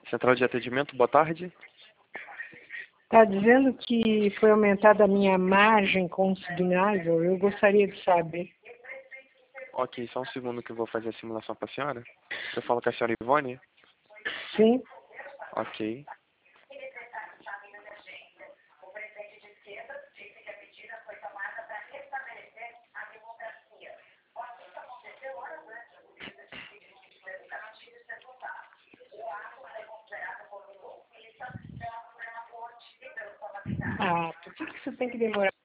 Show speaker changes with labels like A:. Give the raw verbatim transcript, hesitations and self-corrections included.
A: Central de atendimento, boa tarde.
B: Está dizendo que foi aumentada a minha margem consignável. Eu gostaria de saber.
A: Ok, só um segundo que eu vou fazer a simulação para a senhora. Eu falo com a senhora Ivone?
B: Sim.
A: Ok.
B: Ah, por que que isso tem que demorar?